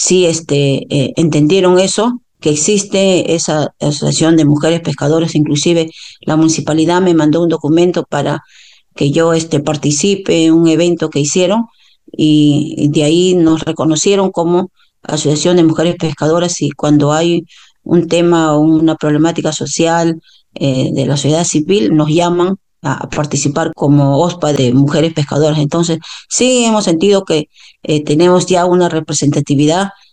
sí entendieron eso, que existe esa asociación de mujeres pescadoras, inclusive la municipalidad me mandó un documento para que yo participe en un evento que hicieron y de ahí nos reconocieron como Asociación de Mujeres Pescadoras y cuando hay un tema o una problemática social de la sociedad civil nos llaman a participar como OSPA de mujeres pescadoras. Entonces, sí hemos sentido que tenemos ya una representatividad